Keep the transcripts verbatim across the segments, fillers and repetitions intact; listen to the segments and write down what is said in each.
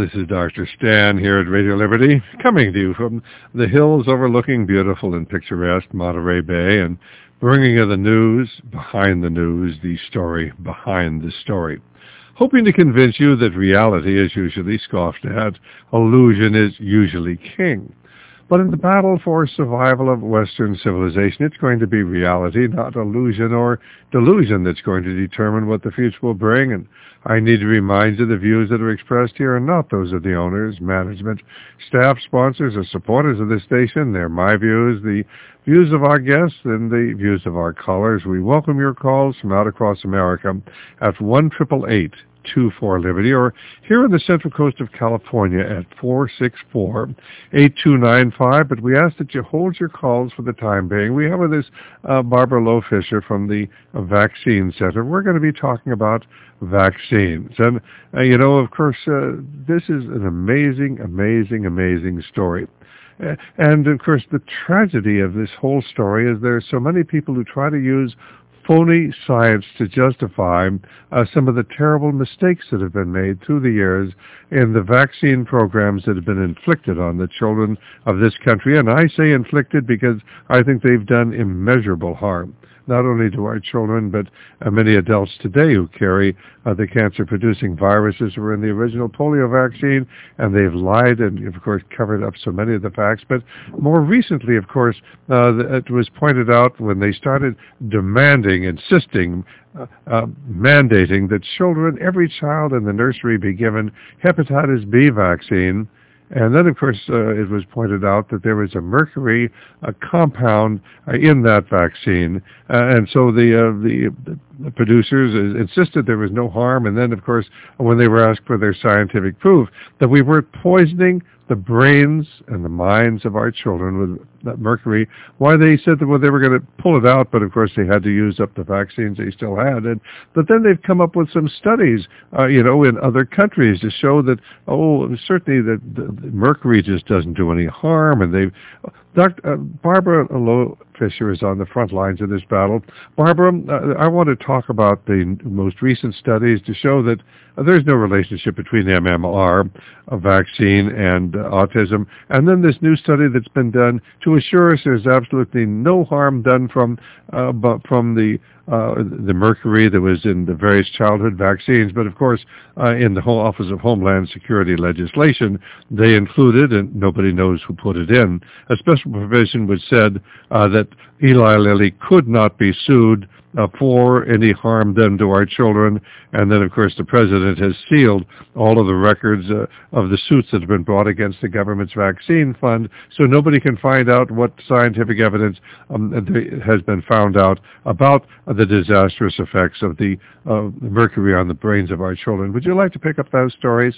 This is Doctor Stan here at Radio Liberty, coming to you from the hills overlooking beautiful and picturesque Monterey Bay and bringing you the news behind the news, the story behind the story. Hoping to convince you that reality is usually scoffed at, illusion is usually king. But in the battle for survival of Western civilization, it's going to be reality, not illusion or delusion, that's going to determine what the future will bring. And I need to remind you the views that are expressed here are not those of the owners, management, staff, sponsors, or supporters of this station. They're my views, the views of our guests, and the views of our callers. We welcome your calls from out across America at one eight eight eight, two four, Liberty, or here on the Central Coast of California at four six four, eight two nine five. But we ask that you hold your calls for the time being. We have with us uh, Barbara Lowe Fisher from the uh, Vaccine Center. We're going to be talking about vaccines. And, uh, you know, of course, uh, this is an amazing, amazing, amazing story. Uh, and, of course, the tragedy of this whole story is there are so many people who try to use phony science to justify uh, some of the terrible mistakes that have been made through the years in the vaccine programs that have been inflicted on the children of this country. And I say inflicted because I think they've done immeasurable harm, not only to our children, but uh, many adults today who carry uh, the cancer-producing viruses who were in the original polio vaccine, and they've lied and, of course, covered up so many of the facts. But more recently, of course, uh, it was pointed out when they started demanding, insisting, uh, uh, mandating that children, every child in the nursery be given hepatitis B vaccine. And then, of course, uh, it was pointed out that there was a mercury a compound uh, in that vaccine. Uh, and so the, uh, the, the producers uh, insisted there was no harm. And then, of course, when they were asked for their scientific proof, that we weren't poisoning the brains and the minds of our children with that mercury, why they said that well, they were going to pull it out, but of course they had to use up the vaccines they still had. And but then they've come up with some studies, uh, you know, in other countries to show that, oh, certainly that the, the mercury just doesn't do any harm. And they've, Doctor Uh, Barbara Lowe Fisher is on the front lines of this battle. Barbara, uh, I want to talk about the most recent studies to show that uh, there's no relationship between M M R, a vaccine, and uh, autism. And then this new study that's been done to assure us there's absolutely no harm done from uh, but from the uh, the mercury that was in the various childhood vaccines. But of course, uh, in the whole Office of Homeland Security legislation, they included, and nobody knows who put it in, a special provision which said uh, that Eli Lilly could not be sued uh, for any harm done to our children. And then, of course, the president has sealed all of the records uh, of the suits that have been brought against the government's vaccine fund, so nobody can find out what scientific evidence um, has been found out about uh, the disastrous effects of the, uh, the mercury on the brains of our children. Would you like to pick up those stories?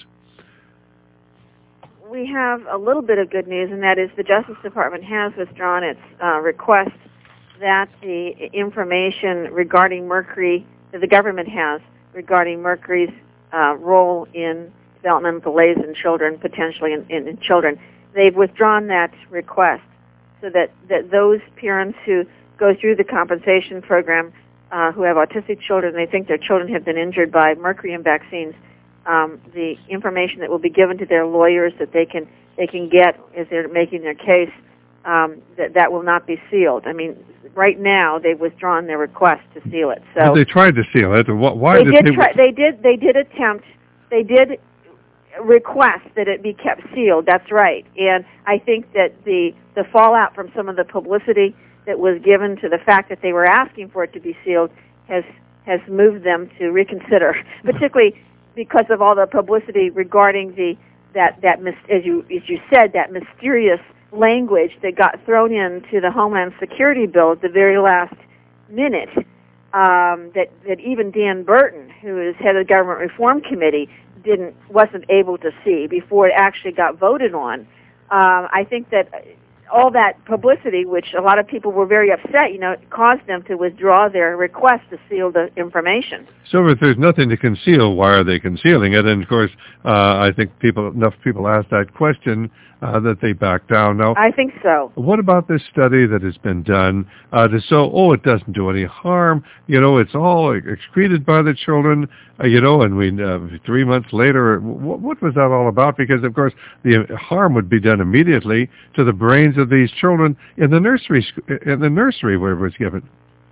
We have a little bit of good news, and that is the Justice Department has withdrawn its uh, request that the information regarding mercury that the government has regarding mercury's uh, role in developmental delays in children, potentially in, in, in children, they've withdrawn that request so that, that those parents who go through the compensation program uh, who have autistic children, they think their children have been injured by mercury in vaccines, um, the information that will be given to their lawyers that they can they can get as they're making their case, um, that that will not be sealed. I mean, right now they've withdrawn their request to seal it. So but they tried to seal it. Why they did, did they? Try, they did. They did attempt. They did request that it be kept sealed. That's right. And I think that the the fallout from some of the publicity that was given to the fact that they were asking for it to be sealed has has moved them to reconsider, particularly because of all the publicity regarding the that that as you as you said that mysterious language that got thrown into the Homeland Security bill at the very last minute. Um, that that even Dan Burton, who is head of the Government Reform Committee, didn't wasn't able to see before it actually got voted on. Um, I think that all that publicity, which a lot of people were very upset, you know, caused them to withdraw their request to seal the information. So if there's nothing to conceal, why are they concealing it? And of course, uh, I think people enough people ask that question uh, that they back down. Now, I think so. What about this study that has been done uh, to show, oh, it doesn't do any harm, you know, it's all excreted by the children, uh, you know, and we uh, three months later, what, what was that all about? Because, of course, the harm would be done immediately to the brains of these children in the nursery, in the nursery where it was given.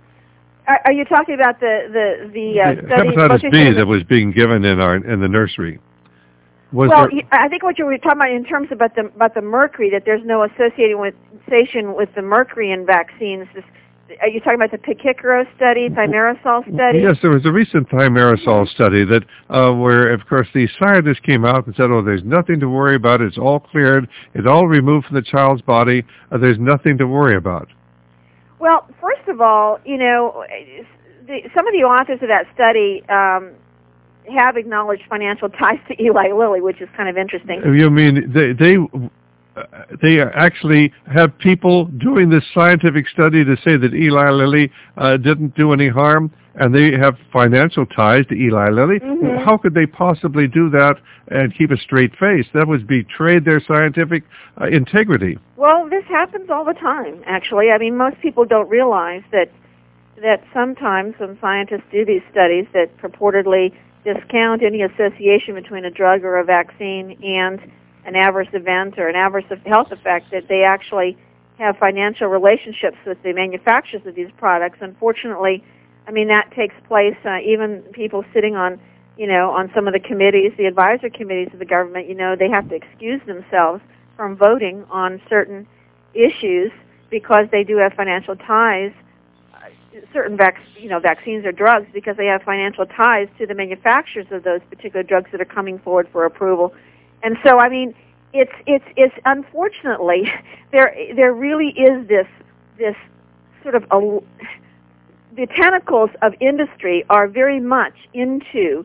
Are, are you talking about the the the, uh, the study hepatitis B that was being given in our in the nursery? Was well, there... I think what you were talking about in terms about the about the mercury, that there's no association with association with the mercury in vaccines. This, are you talking about the Picicero study, thimerosal study? Yes, there was a recent thimerosal study that uh, where, of course, the scientists came out and said, oh, there's nothing to worry about. It's all cleared. It's all removed from the child's body. Uh, there's nothing to worry about. Well, first of all, you know, the, some of the authors of that study um, have acknowledged financial ties to Eli Lilly, which is kind of interesting. You mean they they uh, they actually have people doing this scientific study to say that Eli Lilly uh, didn't do any harm, and they have financial ties to Eli Lilly? Mm-hmm. How could they possibly do that and keep a straight face? That would betray their scientific uh, integrity. Well, this happens all the time, actually. I mean, most people don't realize that that sometimes when scientists do these studies that purportedly discount any association between a drug or a vaccine and an adverse event or an adverse health effect, that they actually have financial relationships with the manufacturers of these products. Unfortunately, I mean, that takes place, uh, even people sitting on, you know, on some of the committees, the advisory committees of the government, you know, they have to excuse themselves from voting on certain issues because they do have financial ties, uh, certain vac- you know, vaccines or drugs, because they have financial ties to the manufacturers of those particular drugs that are coming forward for approval. And so, I mean, it's it's it's unfortunately there there really is this this sort of a, the tentacles of industry are very much into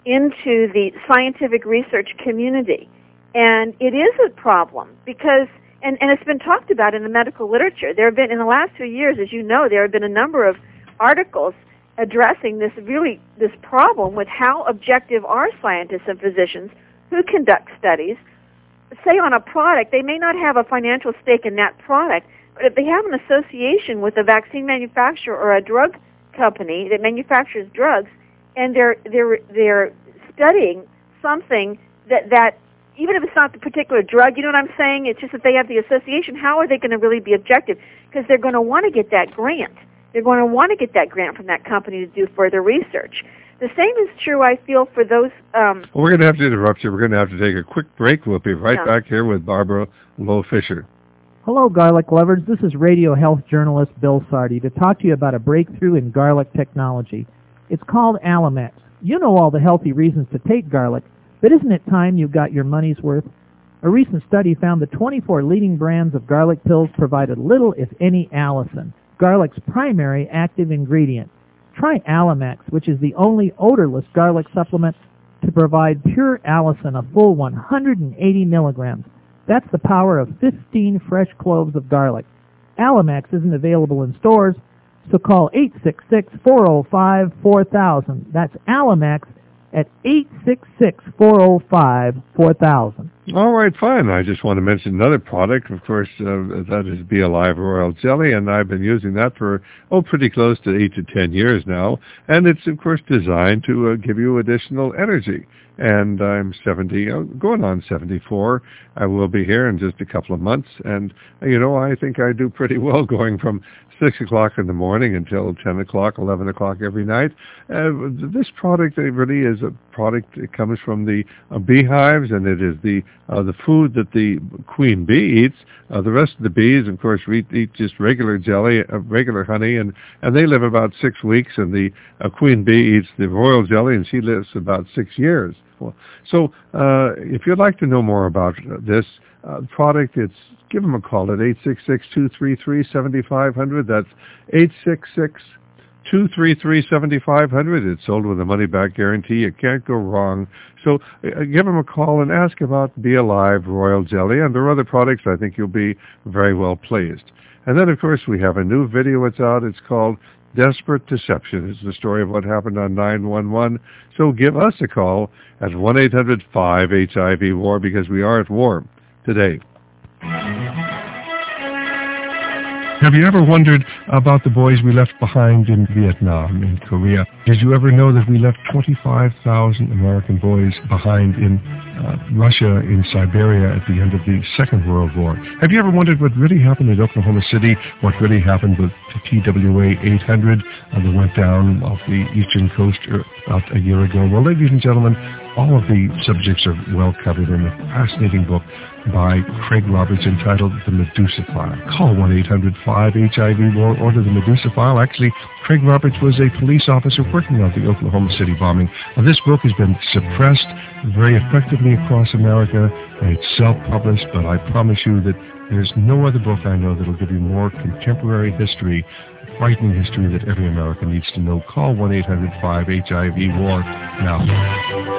into the scientific research community, and it is a problem because and, and it's been talked about in the medical literature. There have been in the last few years, as you know, there have been a number of articles addressing this really this problem with how objective are scientists and physicians who conduct studies, say on a product. They may not have a financial stake in that product, but if they have an association with a vaccine manufacturer or a drug company that manufactures drugs, and they're they're they're studying something that that even if it's not the particular drug, you know what I'm saying? It's just that they have the association. How are they going to really be objective? Because they're going to want to get that grant. They're going to want to get that grant from that company to do further research. The same is true, I feel, for those... Um, well, we're going to have to interrupt you. We're going to have to take a quick break. We'll be right yeah. back here with Barbara Lowe Fisher. Hello, garlic lovers. This is radio health journalist Bill Sardi to talk to you about a breakthrough in garlic technology. It's called Alamax. You know all the healthy reasons to take garlic, but isn't it time you got your money's worth? A recent study found the twenty-four leading brands of garlic pills provided little, if any, allicin, garlic's primary active ingredient. Try Alamax, which is the only odorless garlic supplement to provide pure allicin, a full one hundred eighty milligrams. That's the power of fifteen fresh cloves of garlic. Alamax isn't available in stores, so call eight six six, four oh five, four thousand. That's Alamax at eight six six, four oh five, four thousand. All right, fine. I just want to mention another product, of course, uh, that is Be Alive Royal Jelly, and I've been using that for, oh, pretty close to eight to ten years now, and it's, of course, designed to uh, give you additional energy. And I'm seventy, uh, going on seventy-four. I will be here in just a couple of months, and, you know, I think I do pretty well going from six o'clock in the morning until ten o'clock, eleven o'clock every night. Uh, this product it really is a product that comes from the uh, beehives, and it is the uh, the food that the queen bee eats. Uh, the rest of the bees, of course, eat, eat just regular jelly, uh, regular honey, and, and they live about six weeks, and the uh, queen bee eats the royal jelly, and she lives about six years. Well, so uh, if you'd like to know more about this uh, product, it's give them a call at eight six six, two three three, seven five zero zero. That's eight six six, two three three, seven five zero zero. It's sold with a money-back guarantee. You can't go wrong. So uh, give them a call and ask about Be Alive Royal Jelly and their other products. I think you'll be very well pleased. And then, of course, we have a new video that's out. It's called Desperate Deception. It's the story of what happened on nine one one. So give us a call at one eight hundred five H I V war because we are at war today. Have you ever wondered about the boys we left behind in Vietnam, in Korea? Did you ever know that we left twenty-five thousand American boys behind in uh, Russia, in Siberia at the end of the Second World War? Have you ever wondered what really happened in Oklahoma City, what really happened with the T W A eight hundred uh, that went down off the eastern coast about a year ago? Well, ladies and gentlemen, all of the subjects are well covered in a fascinating book by Craig Roberts entitled The Medusa File. Call one eight hundred five H I V war, order The Medusa File. Actually, Craig Roberts was a police officer working on the Oklahoma City bombing. Now, this book has been suppressed very effectively across America, and it's self-published, but I promise you that there's no other book I know that will give you more contemporary history, frightening history that every American needs to know. Call one eight hundred five H I V war now.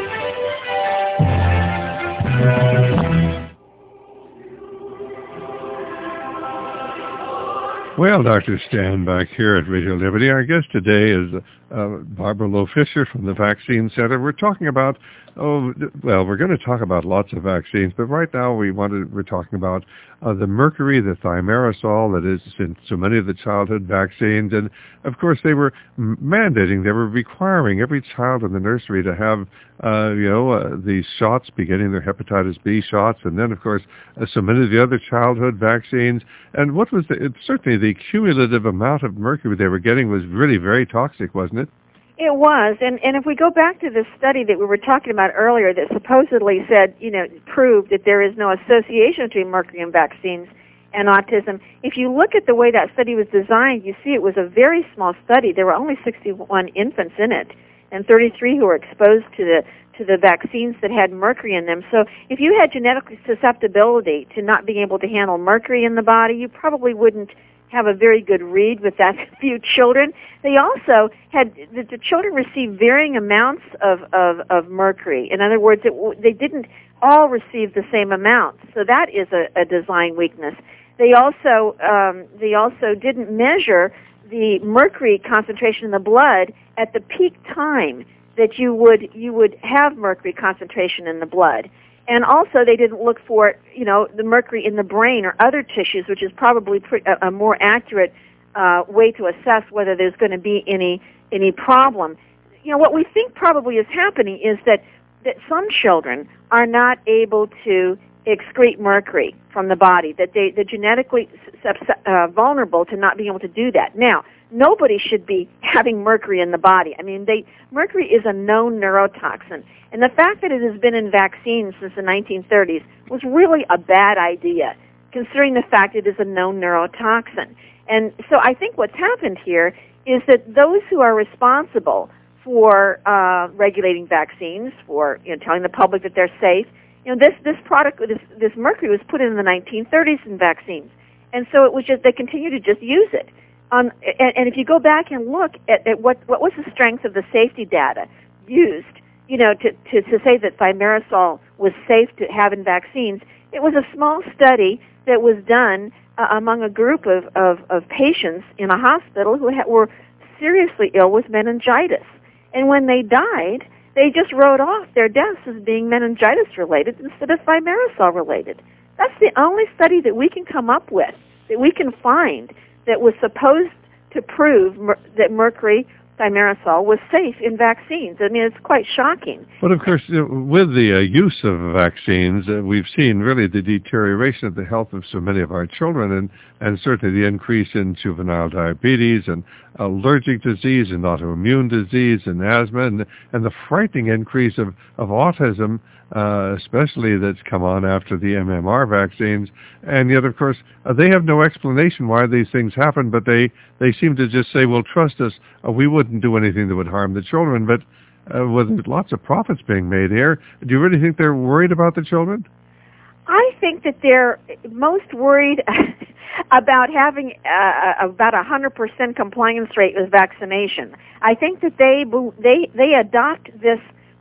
Well, Doctor Stan back here at Radio Liberty. Our guest today is uh, Barbara Loe Fisher from the Vaccine Center. We're talking about, oh, well, we're going to talk about lots of vaccines, but right now we wanted, we're talking about uh, the mercury, the thimerosal that is in so many of the childhood vaccines. And, of course, they were mandating, they were requiring every child in the nursery to have, uh, you know, uh, these shots, beginning their hepatitis B shots, and then, of course, uh, so many of the other childhood vaccines. And what was the, it, certainly the cumulative amount of mercury they were getting was really very toxic, wasn't it? It was, and, and if we go back to the study that we were talking about earlier that supposedly said, you know, proved that there is no association between mercury and vaccines and autism, if you look at the way that study was designed, you see it was a very small study. There were only sixty-one infants in it, and thirty-three who were exposed to the to the vaccines that had mercury in them. So if you had genetic susceptibility to not being able to handle mercury in the body, you probably wouldn't have a very good read with that few children. They also had, the, the children received varying amounts of, of, of mercury. In other words, it, they didn't all receive the same amount. So that is a, a design weakness. They also, um, they also didn't measure the mercury concentration in the blood at the peak time that you would, you would have mercury concentration in the blood. And also, they didn't look for, you know, the mercury in the brain or other tissues, which is probably pre- a, a more accurate uh, way to assess whether there's going to be any any problem. You know, what we think probably is happening is that, that some children are not able to excrete mercury from the body, that they, they're genetically uh, vulnerable to not being able to do that. Now, nobody should be having mercury in the body. I mean, they, mercury is a known neurotoxin. And the fact that it has been in vaccines since the nineteen thirties was really a bad idea, considering the fact it is a known neurotoxin. And so I think what's happened here is that those who are responsible for uh, regulating vaccines, for you know, telling the public that they're safe, you know, this, this product, this, this mercury was put in the nineteen thirties in vaccines. And so it was just, they continue to just use it. Um, and, and if you go back and look at, at what, what was the strength of the safety data used, you know, to, to, to say that thimerosal was safe to have in vaccines, it was a small study that was done uh, among a group of, of, of patients in a hospital who ha- were seriously ill with meningitis. And when they died, they just wrote off their deaths as being meningitis-related instead of thimerosal-related. That's the only study that we can come up with, that we can find, that was supposed to prove mer- that mercury thimerosal was safe in vaccines. I mean, it's quite shocking. But, of course, with the uh, use of vaccines, uh, we've seen really the deterioration of the health of so many of our children, and, and certainly the increase in juvenile diabetes and allergic disease and autoimmune disease and asthma, and, and the frightening increase of, of autism, uh, especially that's come on after the M M R vaccines. And yet, of course, uh, they have no explanation why these things happen, but they, they seem to just say, well, trust us, uh, we wouldn't do anything that would harm the children. But uh, with lots of profits being made here, do you really think they're worried about the children? I think that they're most worried. about having uh, about a hundred percent compliance rate with vaccination. I think that they they they adopt this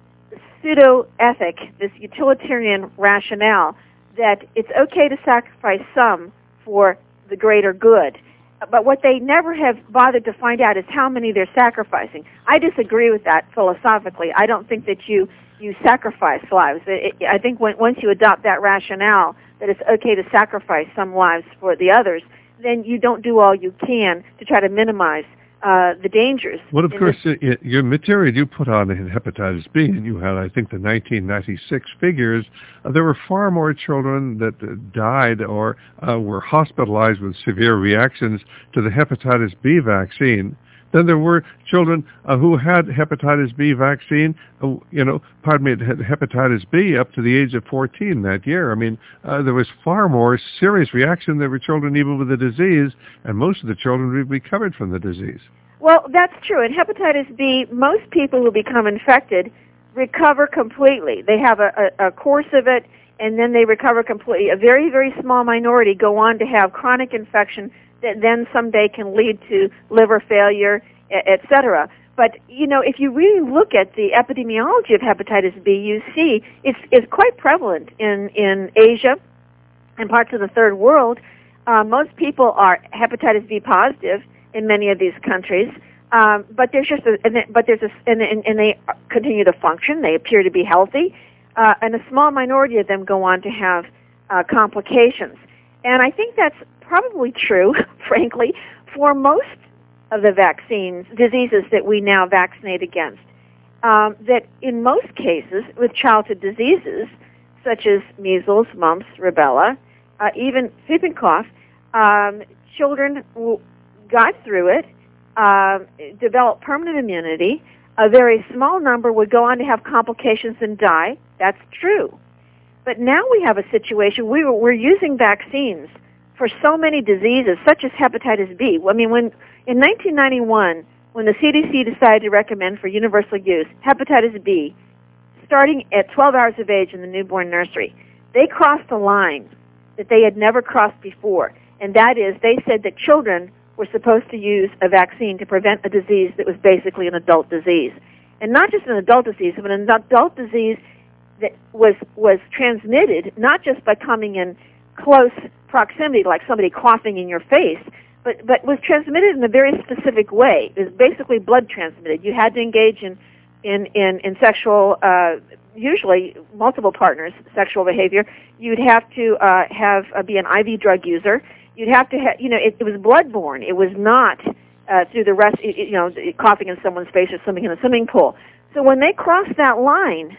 pseudo ethic, this utilitarian rationale that it's okay to sacrifice some for the greater good. But what they never have bothered to find out is how many they're sacrificing. I disagree with that philosophically. I don't think that you, you sacrifice lives. It, it, I think when, once you adopt that rationale that it's okay to sacrifice some lives for the others, then you don't do all you can to try to minimize uh, the dangers. Well, of course, it, your material you put on in hepatitis B, and you had, I think, the nineteen ninety-six figures, uh, there were far more children that uh, died or uh, were hospitalized with severe reactions to the hepatitis B vaccine than there were children uh, who had hepatitis B vaccine, uh, you know, pardon me, had hepatitis B up to the age of fourteen that year. I mean, uh, there was far more serious reaction. There were children even with the disease, and most of the children recovered from the disease. Well, that's true. In hepatitis B, most people who become infected recover completely. They have a, a, a course of it, and then they recover completely. A very, very small minority go on to have chronic infection that then someday can lead to liver failure, et cetera. But, you know, if you really look at the epidemiology of hepatitis B, you see it's, it's quite prevalent in, in Asia and parts of the third world. Uh, most people are hepatitis B positive in many of these countries, um, but there's just a, and but there's a, and, and, and they continue to function. They appear to be healthy, uh, and a small minority of them go on to have uh, complications. And I think that's probably true, frankly, for most of the vaccines, diseases that we now vaccinate against. Um, that in most cases, with childhood diseases such as measles, mumps, rubella, uh, even whooping cough, um, children w- got through it, uh, developed permanent immunity. A very small number would go on to have complications and die. That's true. But now we have a situation we were, we're using vaccines for so many diseases, such as hepatitis B. I mean, when in nineteen ninety-one, when the C D C decided to recommend for universal use hepatitis B, starting at twelve hours of age in the newborn nursery, they crossed a line that they had never crossed before, and that is they said that children were supposed to use a vaccine to prevent a disease that was basically an adult disease. And not just an adult disease, but an adult disease that was was transmitted not just by coming in close proximity, like somebody coughing in your face, but, but was transmitted in a very specific way. It was basically blood transmitted. You had to engage in, in, in, in sexual, uh, usually multiple partners, sexual behavior. You'd have to uh, have uh, be an I V drug user. You'd have to have, you know, it, it was bloodborne. It was not uh, through the rest, you know, coughing in someone's face or swimming in a swimming pool. So when they crossed that line,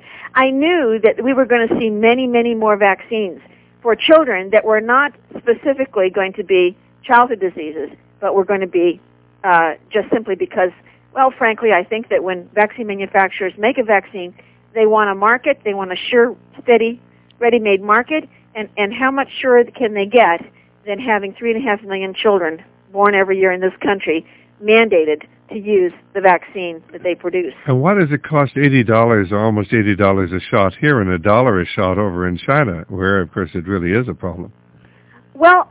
I knew that we were going to see many, many more vaccines for children that were not specifically going to be childhood diseases, but were going to be uh, just simply because, well, frankly, I think that when vaccine manufacturers make a vaccine, they want a market, they want a sure, steady, ready-made market, and, and how much surer can they get than having three and a half million children born every year in this country mandated to use the vaccine that they produce. And why does it cost eighty dollars or almost eighty dollars a shot here and a dollar a shot over in China, where, of course, it really is a problem? Well,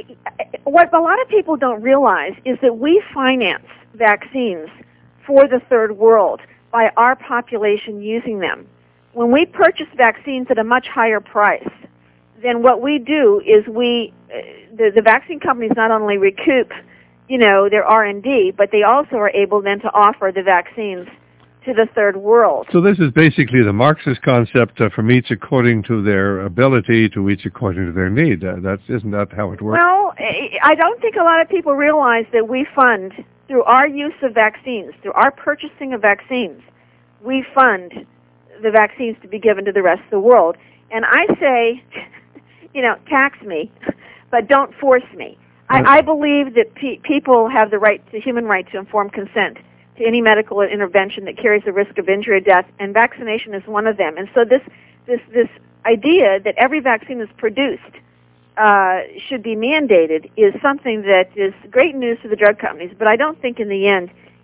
what a lot of people don't realize is that we finance vaccines for the third world by our population using them. When we purchase vaccines at a much higher price, then what we do is we, the, the vaccine companies not only recoup, you know, their R and D, but they also are able then to offer the vaccines to the third world. So this is basically the Marxist concept uh, from each according to their ability to each according to their need. Uh, that's, isn't that how it works? Well, I don't think a lot of people realize that we fund, through our use of vaccines, through our purchasing of vaccines, we fund the vaccines to be given to the rest of the world. And I say, you know, tax me, but don't force me. I, I believe that pe- people have the right, to human right to informed consent to any medical intervention that carries the risk of injury or death, and vaccination is one of them. And so this this this idea that every vaccine that's produced uh, should be mandated is something that is great news to the drug companies, but I don't think in the end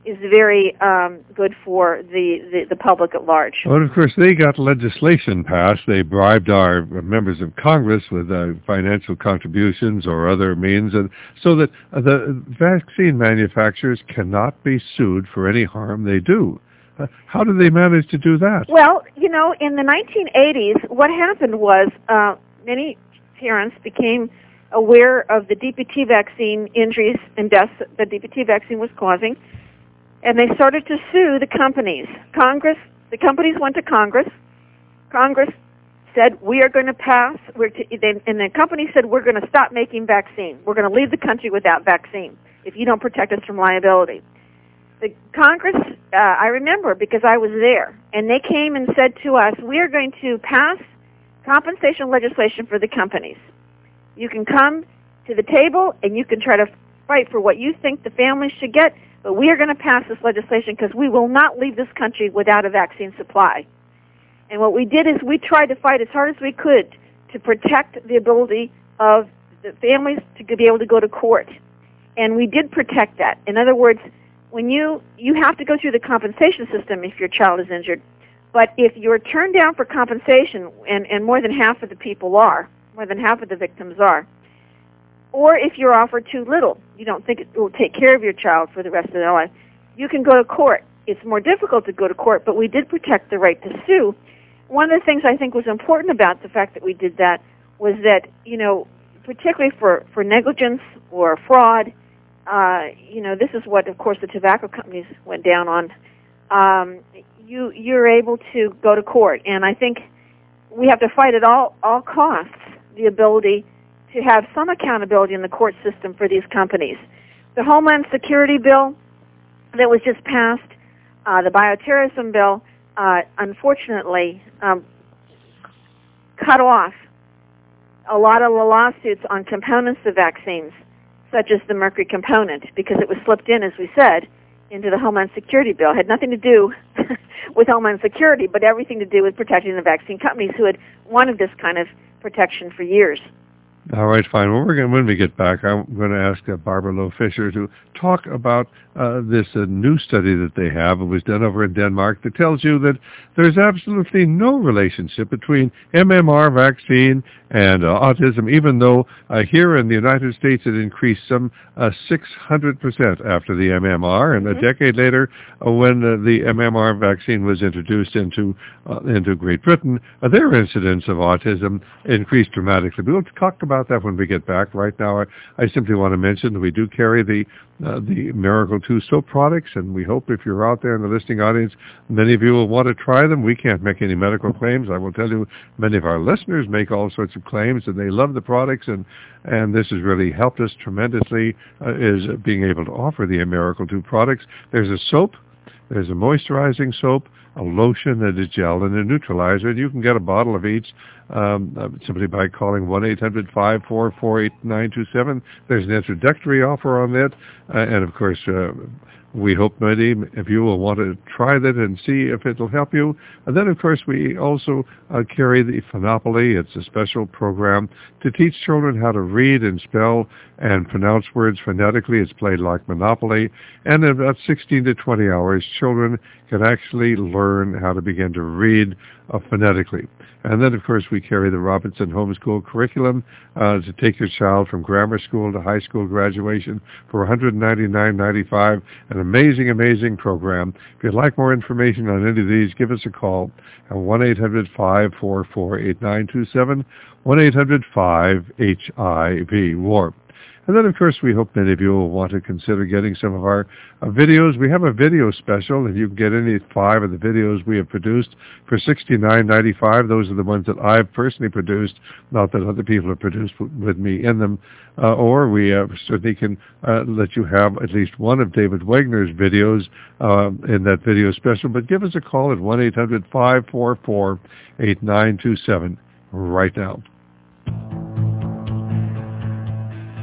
is very um, good for the, the, the public at large. Well, of course, they got legislation passed. They bribed our members of Congress with uh, financial contributions or other means, and so that uh, the vaccine manufacturers cannot be sued for any harm they do. Uh, how did they manage to do that? Well, you know, in the nineteen eighties, what happened was uh, many parents became aware of the D P T vaccine injuries and deaths that the D P T vaccine was causing, and they started to sue the companies. Congress, the companies went to Congress. Congress said, we are going to pass, we're to, and the company said, we're going to stop making vaccine. We're going to leave the country without vaccine if you don't protect us from liability. The Congress, uh, I remember because I was there, and they came and said to us, we are going to pass compensation legislation for the companies. You can come to the table and you can try to fight for what you think the families should get, but we are going to pass this legislation because we will not leave this country without a vaccine supply. And what we did is we tried to fight as hard as we could to protect the ability of the families to be able to go to court. And we did protect that. In other words, when you, you have to go through the compensation system if your child is injured, but if you're turned down for compensation, and, and more than half of the people are, more than half of the victims are, or if you're offered too little, you don't think it will take care of your child for the rest of their life, you can go to court. It's more difficult to go to court, but we did protect the right to sue. One of the things I think was important about the fact that we did that was that, you know, particularly for, for negligence or fraud, uh, you know, this is what, of course, the tobacco companies went down on. Um, you, you're able to go to court, and I think we have to fight at all, all costs the ability to have some accountability in the court system for these companies. The Homeland Security bill that was just passed, uh, the bioterrorism bill, uh, unfortunately um, cut off a lot of the lawsuits on components of vaccines, such as the mercury component, because it was slipped in, as we said, into the Homeland Security bill. It had nothing to do with Homeland Security, but everything to do with protecting the vaccine companies who had wanted this kind of protection for years. All right, fine. Well, we're going when we get back, I'm going to ask uh, Barbara Loe Fisher to talk about uh, this uh, new study that they have. It was done over in Denmark that tells you that there's absolutely no relationship between M M R vaccine and uh, autism, even though uh, here in the United States it increased some uh, six hundred percent after the M M R, and mm-hmm. a decade later, uh, when uh, the M M R vaccine was introduced into uh, into Great Britain, uh, their incidence of autism increased dramatically. We'll talk about about that when we get back. Right now, I, I simply want to mention that we do carry the uh, the Miracle two soap products, and we hope if you're out there in the listening audience, many of you will want to try them. We can't make any medical claims. I will tell you, many of our listeners make all sorts of claims, and they love the products, and, and this has really helped us tremendously, uh, is being able to offer the Miracle two products. There's a soap, there's a moisturizing soap, a lotion that is gel, and a neutralizer, and you can get a bottle of each um, uh, simply by calling one eight hundred five four four eight nine two seven. There's an introductory offer on that, uh, and of course, uh, we hope many of you will want to try that and see if it will help you. And then, of course, we also uh, carry the Phenopoly. It's a special program to teach children how to read and spell and pronounce words phonetically. It's played like Monopoly. And in about sixteen to twenty hours, children can actually learn how to begin to read uh, phonetically. And then, of course, we carry the Robinson Homeschool Curriculum uh, to take your child from grammar school to high school graduation for one hundred ninety-nine ninety-five. An amazing, amazing program. If you'd like more information on any of these, give us a call at one eight hundred five four four eight nine two seven, one eight hundred five H I V, WARP. And then, of course, we hope many of you will want to consider getting some of our uh, videos. We have a video special, and you can get any five of the videos we have produced for sixty-nine ninety-five. Those are the ones that I've personally produced, not that other people have produced with me in them. Uh, or we uh, certainly can uh, let you have at least one of David Wagner's videos uh, in that video special. But give us a call at one eight hundred five four four eight nine two seven right now.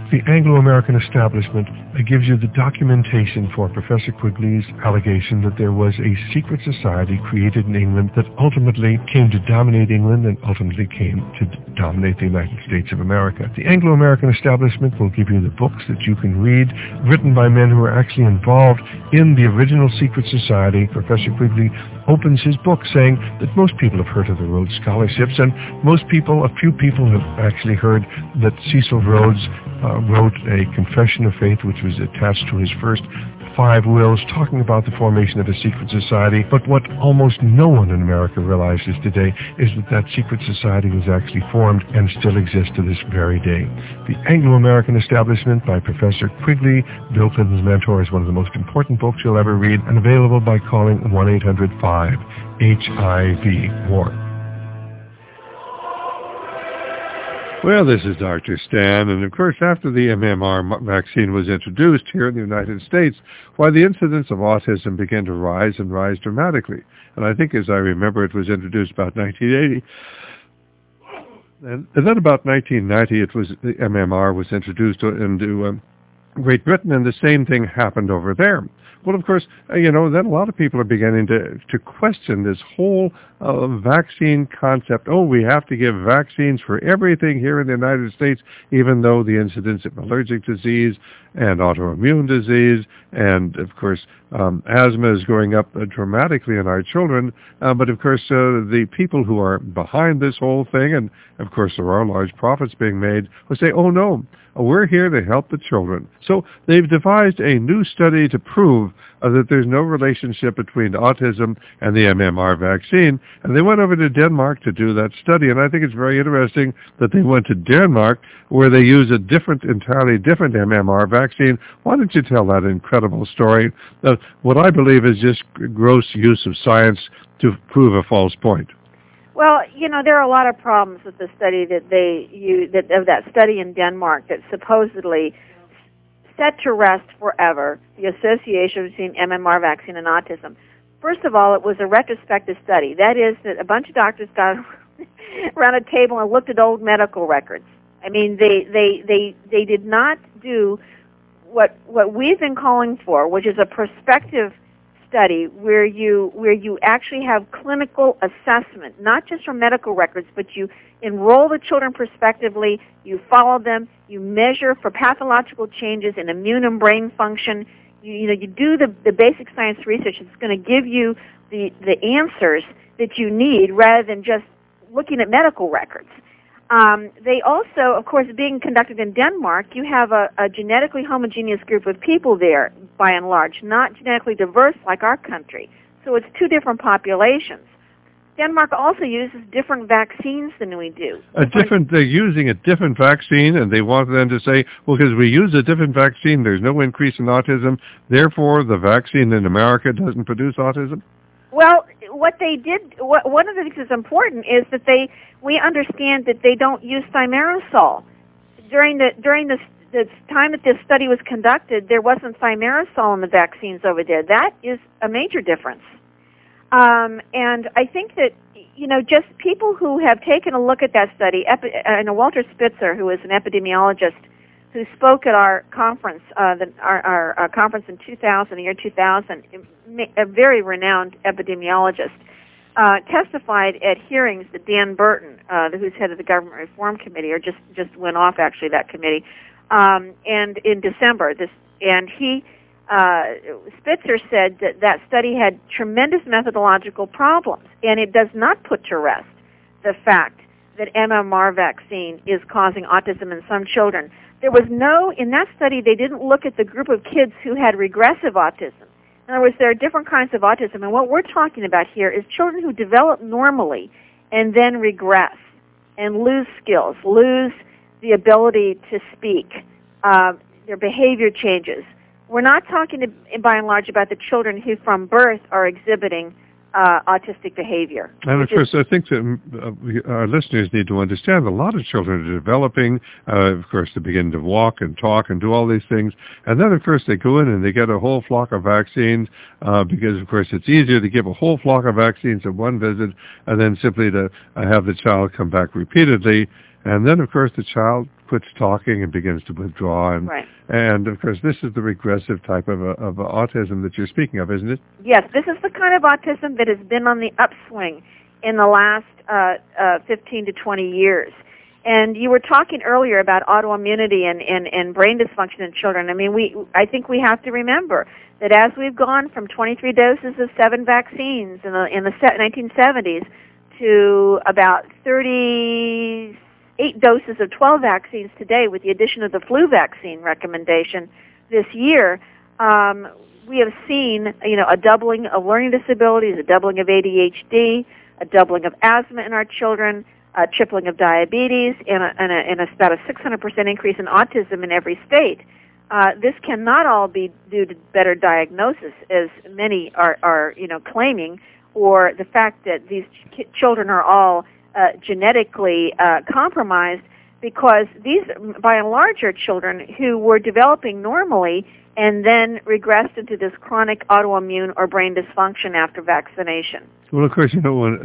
The Anglo-American establishment gives you the documentation for Professor Quigley's allegation that there was a secret society created in England that ultimately came to dominate England and ultimately came to dominate the United States of America. The Anglo-American establishment will give you the books that you can read, written by men who are actually involved in the original secret society. Professor Quigley opens his book saying that most people have heard of the Rhodes Scholarships, and most people, a few people have actually heard that Cecil Rhodes uh, wrote a confession of faith which was attached to his first five wills talking about the formation of a secret society. But what almost no one in America realizes today is that that secret society was actually formed and still exists to this very day. The Anglo-American Establishment by Professor Quigley, Bill Clinton's mentor, is one of the most important books you'll ever read, and available by calling one eight hundred five H I V war. Well, this is Doctor Stan, and of course, after the M M R vaccine was introduced here in the United States, why the incidence of autism began to rise and rise dramatically. And I think, as I remember, it was introduced about nineteen eighty. And, and then about nineteen ninety, it was the M M R was introduced into um, Great Britain, and the same thing happened over there. Well, of course, uh, you know, then a lot of people are beginning to, to question this whole uh, vaccine concept. Oh, we have to give vaccines for everything here in the United States, even though the incidence of allergic disease and autoimmune disease and, of course, um, asthma is going up uh, dramatically in our children. Uh, but, of course, uh, the people who are behind this whole thing, and, of course, there are large profits being made, will say, oh, no, we're here to help the children. So they've devised a new study to prove uh, that there's no relationship between autism and the M M R vaccine. And they went over to Denmark to do that study. And I think it's very interesting that they went to Denmark where they use a different, entirely different M M R vaccine. Why don't you tell that incredible story? Uh, what I believe is just gross use of science to prove a false point. Well, you know, there are a lot of problems with the study that they use, that of that study in Denmark that supposedly set to rest forever the association between M M R vaccine and autism. First of all, it was a retrospective study. That is, that a bunch of doctors got around a table and looked at old medical records. I mean, they they they, they did not do what what we've been calling for, which is a prospective study where you where you actually have clinical assessment, not just from medical records, but you enroll the children prospectively, you follow them, you measure for pathological changes in immune and brain function. You, you know, you do the, the basic science research. It's going to give you the, the answers that you need rather than just looking at medical records. Um, they also, of course, being conducted in Denmark, you have a, a genetically homogeneous group of people there, by and large, not genetically diverse like our country. So it's two different populations. Denmark also uses different vaccines than we do. A different, they're using a different vaccine, and they want them to say, well, because we use a different vaccine, there's no increase in autism, therefore the vaccine in America doesn't produce autism? Well, what they did, what, one of the things that's important is that they, we understand that they don't use thimerosal. During the during the, the time that this study was conducted, there wasn't thimerosal in the vaccines over there. That is a major difference. Um, and I think that, you know, just people who have taken a look at that study, epi, uh, and Walter Spitzer, who is an epidemiologist, who spoke at our conference, uh, the, our, our, our conference in two thousand, the year two thousand, a very renowned epidemiologist, uh, testified at hearings that Dan Burton, uh, who's head of the Government Reform Committee, or just, just went off actually that committee, um, and in December, this, and he, uh, Spitzer said that that study had tremendous methodological problems, and it does not put to rest the fact that M M R vaccine is causing autism in some children. There was no, in that study, they didn't look at the group of kids who had regressive autism. In other words, there are different kinds of autism, and what we're talking about here is children who develop normally and then regress and lose skills, lose the ability to speak, uh, their behavior changes. We're not talking, to, by and large, about the children who from birth are exhibiting Uh, autistic behavior. And of course, I think that uh, our listeners need to understand a lot of children are developing, uh, of course, to begin to walk and talk and do all these things. And then, of course, they go in and they get a whole flock of vaccines uh, because, of course, it's easier to give a whole flock of vaccines at one visit and then simply to uh, have the child come back repeatedly. And then, of course, the child quits talking and begins to withdraw. And, right. and of course, this is the regressive type of, uh, of autism that you're speaking of, isn't it? Yes, this is the kind of autism that has been on the upswing in the last uh, uh, fifteen to twenty years. And you were talking earlier about autoimmunity and, and, and brain dysfunction in children. I mean, we I think we have to remember that as we've gone from twenty-three doses of seven vaccines in the in the nineteen seventies to about thirty-eight doses of twelve vaccines today, with the addition of the flu vaccine recommendation this year, um, we have seen, you know, a doubling of learning disabilities, a doubling of A D H D, a doubling of asthma in our children, a tripling of diabetes, and, a, and, a, and a, about a six hundred percent increase in autism in every state. Uh, this cannot all be due to better diagnosis, as many are, are you know, claiming, or the fact that these ch- children are all uh, genetically uh, compromised, because these, by and large, are children who were developing normally and then regressed into this chronic autoimmune or brain dysfunction after vaccination. Well, of course, you know, when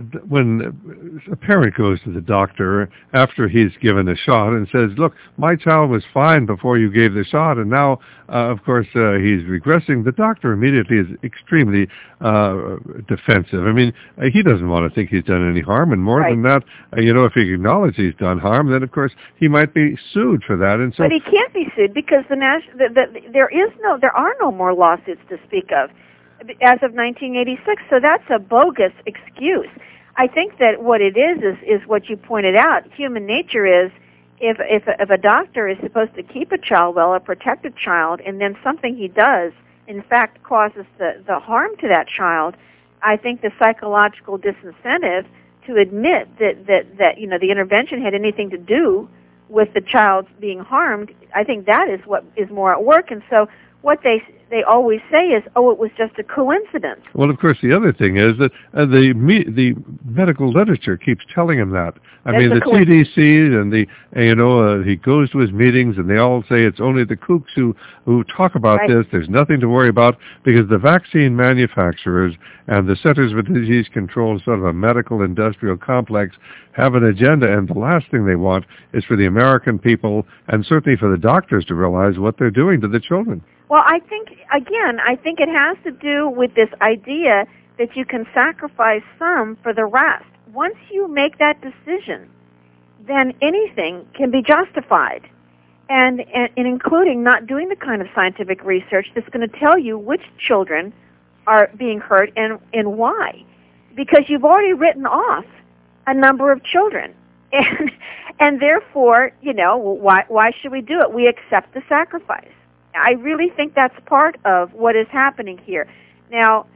when a parent goes to the doctor after he's given a shot and says, look, my child was fine before you gave the shot, and now, uh, of course, uh, he's regressing, the doctor immediately is extremely uh, defensive. I mean, uh, he doesn't want to think he's done any harm, and more right. than that, uh, you know, if he acknowledges he's done harm, then, of course, he might be sued for that. And so, but he can't be sued because the, nas- the, the there is no, there are no more lawsuits to speak of as of nineteen eighty-six, so that's a bogus excuse. I think that what it is is is what you pointed out. Human nature is, if if a, if a doctor is supposed to keep a child well or protect a child, and then something he does, in fact, causes the, the harm to that child, I think the psychological disincentive to admit that, that, that you know the intervention had anything to do with the child being harmed, I think that is what is more at work. And so what they they always say is, oh, it was just a coincidence. Well, of course, the other thing is that uh, the me, the medical literature keeps telling him that. I That's mean, the C D C and the, uh, you know, uh, he goes to his meetings and they all say it's only the kooks who, who talk about right. this. There's nothing to worry about because the vaccine manufacturers and the Centers for Disease Control, sort of a medical industrial complex, have an agenda, and the last thing they want is for the American people and certainly for the doctors to realize what they're doing to the children. Well, I think, again, I think it has to do with this idea that you can sacrifice some for the rest. Once you make that decision, then anything can be justified, and, and, and including not doing the kind of scientific research that's going to tell you which children are being hurt and, and why. Because you've already written off a number of children. And, and therefore, you know, why, why should we do it? We accept the sacrifice. I really think that's part of what is happening here. Now,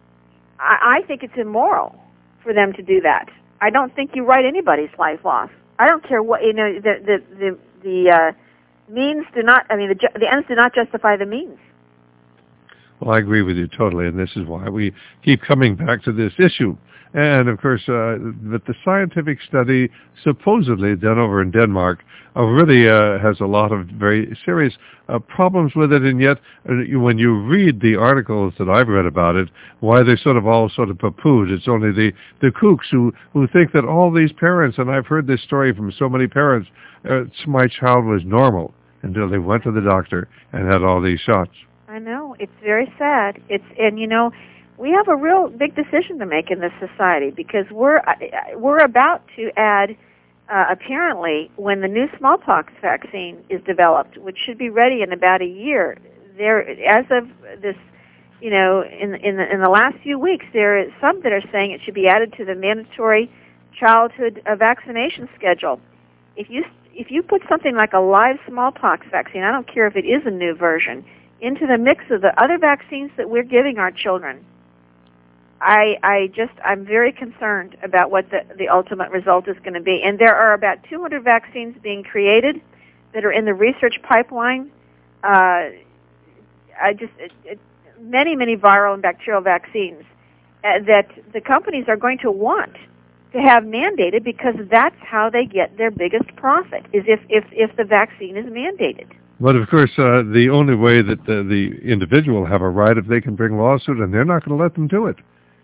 I, I think it's immoral for them to do that. I don't think you write anybody's life off. I don't care what, you know, the the the, the uh, means do not, I mean, the, the ends do not justify the means. Well, I agree with you totally, and this is why we keep coming back to this issue. And, of course, uh, that the scientific study supposedly done over in Denmark uh, really uh, has a lot of very serious uh, problems with it, and yet uh, when you read the articles that I've read about it, why they're sort of all sort of poo-pooed. It's only the, the kooks who, who think that all these parents, and I've heard this story from so many parents, uh, my child was normal until they went to the doctor and had all these shots. I know. It's very sad. It's and, you know, we have a real big decision to make in this society because we're we're about to add, uh, apparently, when the new smallpox vaccine is developed, which should be ready in about a year. There, as of this, you know, in in the, in the last few weeks, there is some that are saying it should be added to the mandatory childhood uh, vaccination schedule. If you if you put something like a live smallpox vaccine, I don't care if it is a new version, into the mix of the other vaccines that we're giving our children, I, I just, I'm very concerned about what the, the ultimate result is going to be. And there are about two hundred vaccines being created that are in the research pipeline. Uh, I just, it, it, many, many viral and bacterial vaccines uh, that the companies are going to want to have mandated because that's how they get their biggest profit, is if, if, if the vaccine is mandated. But, of course, uh, the only way that the, the individual have a right if they can bring lawsuit, and they're not going to let them do it.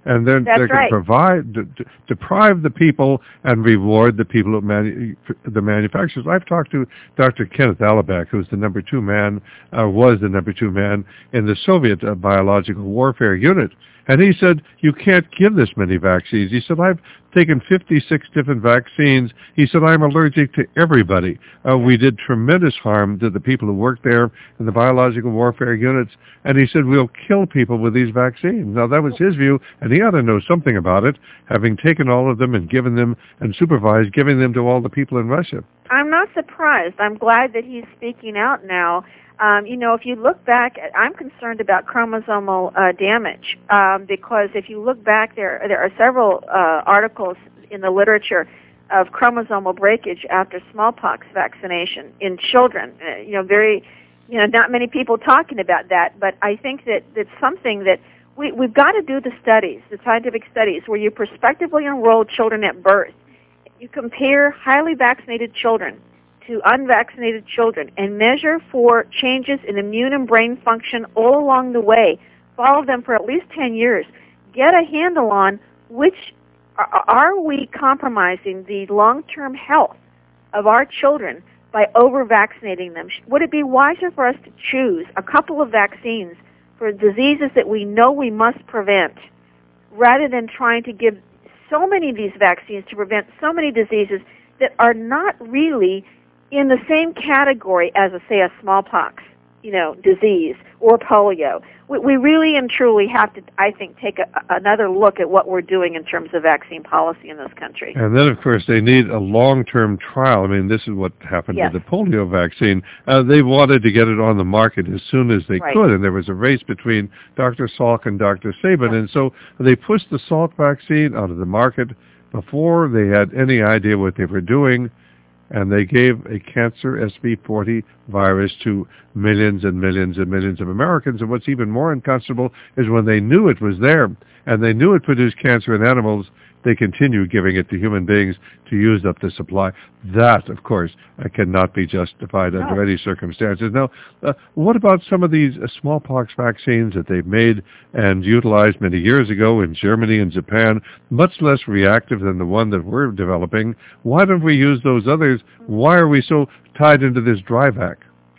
And then That's they can right. provide, d- d- deprive the people and reward the people, who manu- the manufacturers. I've talked to Doctor Kenneth Alibek, who's the number two man, uh, was the number two man in the Soviet uh, biological warfare unit. And he said, you can't give this many vaccines. He said, I've taken fifty-six different vaccines. He said, I'm allergic to everybody. Uh, we did tremendous harm to the people who worked there in the biological warfare units. And he said, we'll kill people with these vaccines. Now, that was his view, and he ought to know something about it, having taken all of them and given them and supervised giving them to all the people in Russia. I'm not surprised. I'm glad that he's speaking out now. Um, you know, if you look back, I'm concerned about chromosomal uh, damage um, because if you look back, there there are several uh, articles in the literature of chromosomal breakage after smallpox vaccination in children. Uh, you know, very, you know, not many people talking about that, but I think that that's something that we, we've got to do the studies, the scientific studies, where you prospectively enroll children at birth. You compare highly vaccinated children to unvaccinated children and measure for changes in immune and brain function all along the way. Follow them for at least ten years. Get a handle on which, are we compromising the long-term health of our children by over-vaccinating them? Would it be wiser for us to choose a couple of vaccines for diseases that we know we must prevent rather than trying to give so many of these vaccines to prevent so many diseases that are not really in the same category as, a, say, a smallpox, you know, disease or polio? We, we really and truly have to, I think, take a, another look at what we're doing in terms of vaccine policy in this country. And then, of course, they need a long-term trial. I mean, this is what happened yes. with the polio vaccine. Uh, they wanted to get it on the market as soon as they right. could, and there was a race between Doctor Salk and Doctor Sabin, and so they pushed the Salk vaccine out of the market before they had any idea what they were doing. And they gave a cancer S V forty virus to millions and millions and millions of Americans. And what's even more unconscionable is when they knew it was there and they knew it produced cancer in animals, they continued giving it to human beings to use up the supply. That, of course, uh, cannot be justified no. under any circumstances. Now, uh, what about some of these uh, smallpox vaccines that they've made and utilized many years ago in Germany and Japan, much less reactive than the one that we're developing? Why don't we use those others? Why are we so tied into this dry vac?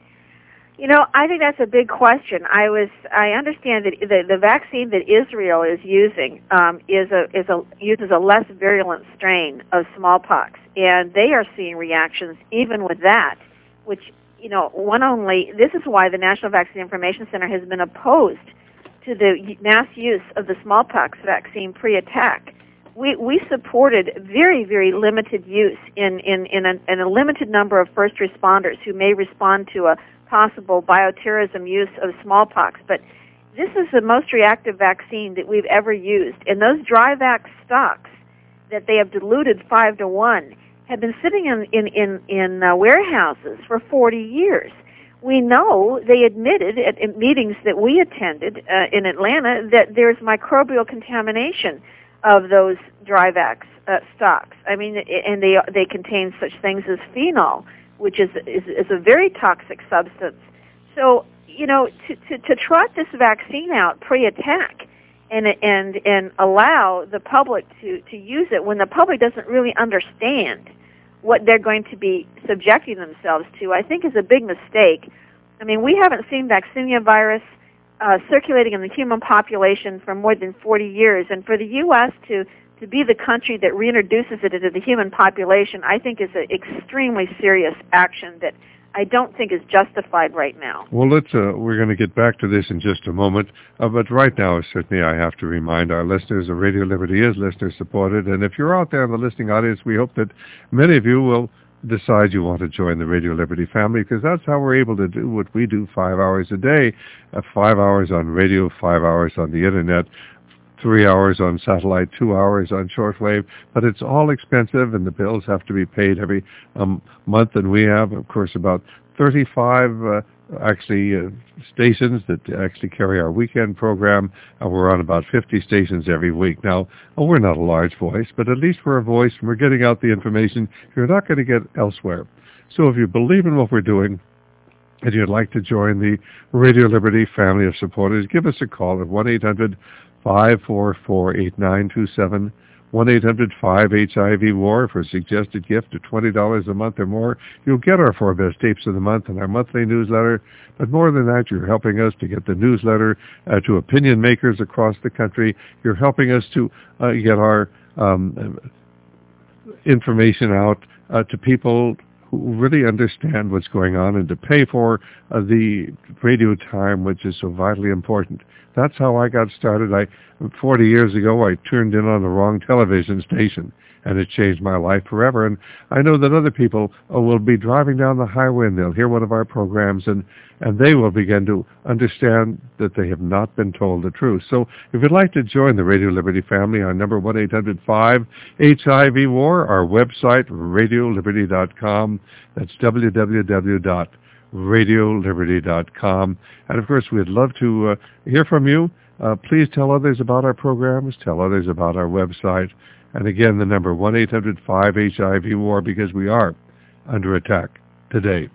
You know, I think that's a big question. I was, I understand that the, the vaccine that Israel is using um, is a is a uses a less virulent strain of smallpox, and they are seeing reactions even with that. Which, you know, one only. This is why the National Vaccine Information Center has been opposed to the mass use of the smallpox vaccine pre-attack. We we supported very very limited use in in in a, in a limited number of first responders who may respond to a possible bioterrorism use of smallpox, but this is the most reactive vaccine that we've ever used. And those dry vac stocks that they have diluted five to one have been sitting in in in, in uh, warehouses for forty years. We know they admitted at, at meetings that we attended uh, in Atlanta that there's microbial contamination of those dry vac uh, stocks. I mean, and they they contain such things as phenol, which is, is is a very toxic substance. So, you know, to, to, to trot this vaccine out pre-attack and and and allow the public to, to use it when the public doesn't really understand what they're going to be subjecting themselves to, I think is a big mistake. I mean, we haven't seen vaccinia virus uh, circulating in the human population for more than forty years, and for the U S to to be the country that reintroduces it into the human population, I think is an extremely serious action that I don't think is justified right now. Well, let's, uh, we're going to get back to this in just a moment, uh, but right now, certainly I have to remind our listeners that Radio Liberty is listener-supported, and if you're out there in the listening audience, we hope that many of you will decide you want to join the Radio Liberty family, because that's how we're able to do what we do five hours a day, uh, five hours on radio, five hours on the Internet, three hours on satellite, two hours on shortwave, but it's all expensive, and the bills have to be paid every um, month, and we have, of course, about thirty-five uh, actually uh, stations that actually carry our weekend program, and we're on about fifty stations every week. Now, oh, we're not a large voice, but at least we're a voice, and we're getting out the information you're not going to get elsewhere. So if you believe in what we're doing, and you'd like to join the Radio Liberty family of supporters, give us a call at one eight hundred five four four, eight nine two seven, one eight hundred five H I V war for a suggested gift of twenty dollars a month or more. You'll get our four best tapes of the month and our monthly newsletter. But more than that, you're helping us to get the newsletter uh, to opinion makers across the country. You're helping us to uh, get our um, information out uh, to people who really understand what's going on and to pay for uh, the radio time, which is so vitally important. That's how I got started. I, forty years ago, I turned in on the wrong television station, and it changed my life forever. And I know that other people uh, will be driving down the highway, and they'll hear one of our programs, and, and they will begin to understand that they have not been told the truth. So if you'd like to join the Radio Liberty family, our number one eight hundred five H I V war, our website, radio liberty dot com. That's w w w dot radio liberty dot com. And of course, we'd love to uh, hear from you. Uh, please tell others about our programs, tell others about our website. And again, the number one eight hundred five H I V war, because we are under attack today.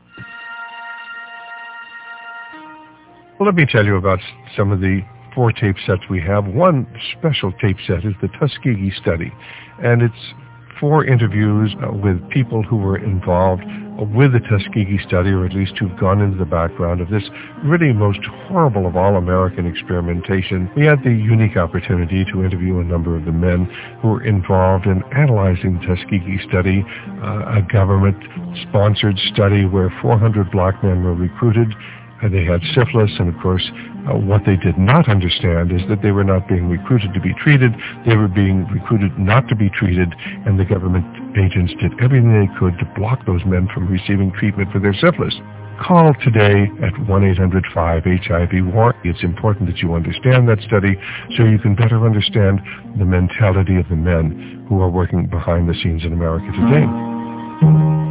Well, let me tell you about some of the four tape sets we have. One special tape set is the Tuskegee Study, and it's four interviews uh, with people who were involved uh, with the Tuskegee Study, or at least who've gone into the background of this really most horrible of all American experimentation. We had the unique opportunity to interview a number of the men who were involved in analyzing the Tuskegee Study, uh, a government-sponsored study where four hundred black men were recruited. Uh, they had syphilis, and of course, uh, what they did not understand is that they were not being recruited to be treated. They were being recruited not to be treated, and the government agents did everything they could to block those men from receiving treatment for their syphilis. Call today at one eight hundred five H I V war. It's important that you understand that study so you can better understand the mentality of the men who are working behind the scenes in America today.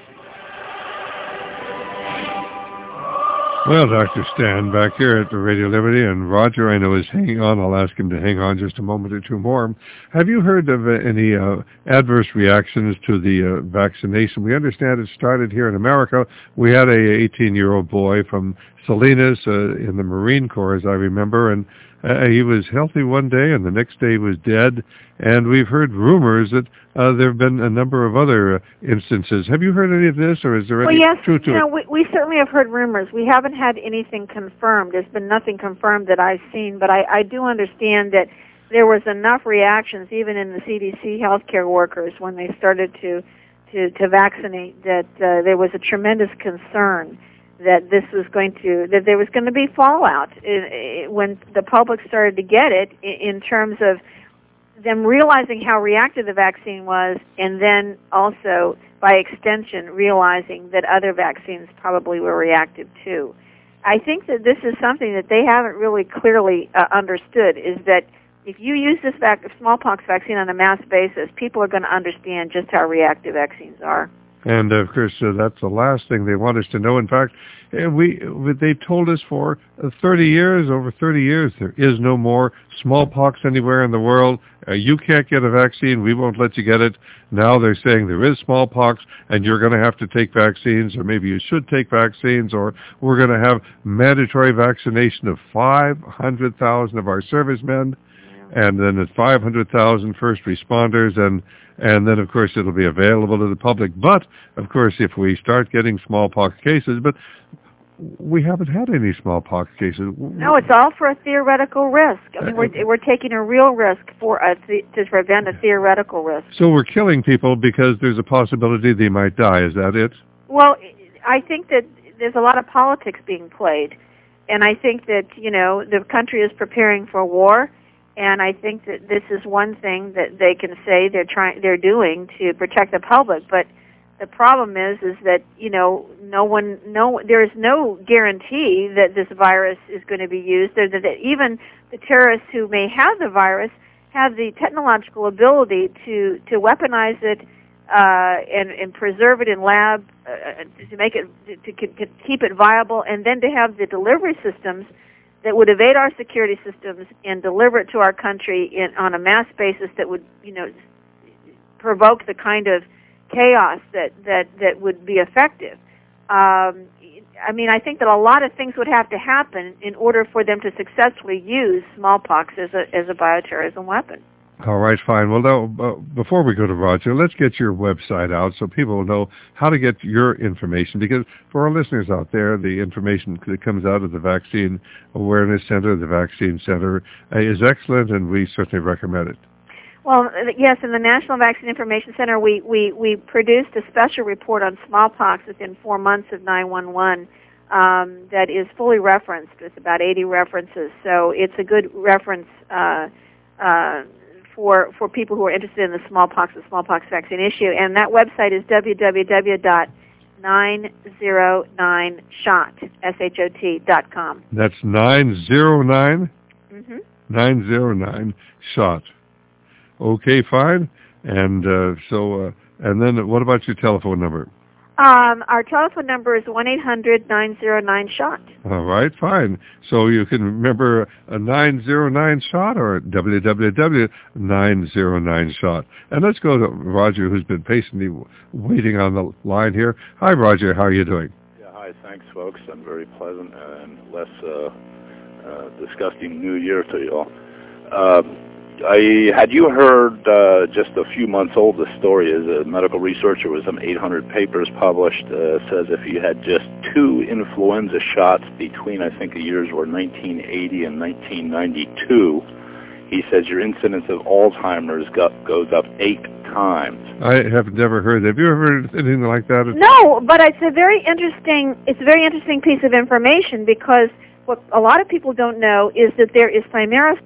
Well, Doctor Stan, back here at the Radio Liberty, and Roger, I know, is hanging on. I'll ask him to hang on just a moment or two more. Have you heard of uh, any uh, adverse reactions to the uh, vaccination? We understand it started here in America. We had a eighteen-year-old boy from Salinas uh, in the Marine Corps, as I remember, and uh, he was healthy one day, and the next day he was dead. And we've heard rumors that uh, there have been a number of other uh, instances. Have you heard any of this, or is there well, any yes, truth to you know, it? We, we certainly have heard rumors. We haven't had anything confirmed. There's been nothing confirmed that I've seen, but I, I do understand that there was enough reactions, even in the C D C healthcare workers, when they started to to, to vaccinate, that uh, there was a tremendous concern that this was going to, that there was going to be fallout in, in, when the public started to get it, in, in terms of them realizing how reactive the vaccine was, and then also, by extension, realizing that other vaccines probably were reactive too. I think that this is something that they haven't really clearly uh, understood, is that if you use this vac- smallpox vaccine on a mass basis, people are going to understand just how reactive vaccines are. And, of course, uh, that's the last thing they want us to know. In fact, uh, we they told us for uh, thirty years, over thirty years, there is no more smallpox anywhere in the world. Uh, you can't get a vaccine. We won't let you get it. Now they're saying there is smallpox, and you're going to have to take vaccines, or maybe you should take vaccines, or we're going to have mandatory vaccination of five hundred thousand of our servicemen, and then at five hundred thousand first responders, and and then, of course, it'll be available to the public. But, of course, if we start getting smallpox cases, but we haven't had any smallpox cases. No, it's all for a theoretical risk. I mean, we're, we're taking a real risk for a th- to prevent a theoretical risk. So we're killing people because there's a possibility they might die. Is that it? Well, I think that there's a lot of politics being played. And I think that, you know, the country is preparing for war. And I think that this is one thing that they can say they're trying, they're doing to protect the public. But the problem is, is that, you know, no one, no, there is no guarantee that this virus is going to be used. That, that even the terrorists who may have the virus have the technological ability to to weaponize it uh, and, and preserve it in lab uh, to make it to, to, to keep it viable, and then to have the delivery systems that would evade our security systems and deliver it to our country in, on a mass basis that would, you know, provoke the kind of chaos that, that, that would be effective. Um, I mean, I think that a lot of things would have to happen in order for them to successfully use smallpox as a as a bioterrorism weapon. All right, fine. Well, now, uh, before we go to Roger, let's get your website out so people will know how to get your information. Because for our listeners out there, the information that comes out of the Vaccine Awareness Center, the Vaccine Center, uh, is excellent, and we certainly recommend it. Well, yes, in the National Vaccine Information Center, we, we, we produced a special report on smallpox within four months of nine one one um, that is fully referenced. It's about eighty references, so it's a good reference uh, uh, for for people who are interested in the smallpox and smallpox vaccine issue. And that website is w w w dot nine oh nine shot, S H O T, dot com. That's nine oh nine? Mm-hmm. nine oh nine shot. Okay, fine. And uh, so, uh, and then what about your telephone number? Um, our telephone number is one eight hundred nine oh nine shot. All right, fine. So you can remember a nine oh nine shot or w w w dot nine oh nine shot. And let's go to Roger, who's been patiently waiting on the line here. Hi, Roger. How are you doing? Yeah, hi. Thanks, folks. I'm very pleasant and less uh, uh, disgusting New Year to you all. Uh, I had you heard uh, just a few months old the story as a medical researcher with some eight hundred papers published uh, says if you had just two influenza shots between I think the years were nineteen eighty and nineteen ninety-two, he says your incidence of Alzheimer's got, goes up eight times. I have never heard. Have you ever heard anything like that? No, but it's a very interesting. It's a very interesting piece of information because what a lot of people don't know is that there is thimerosal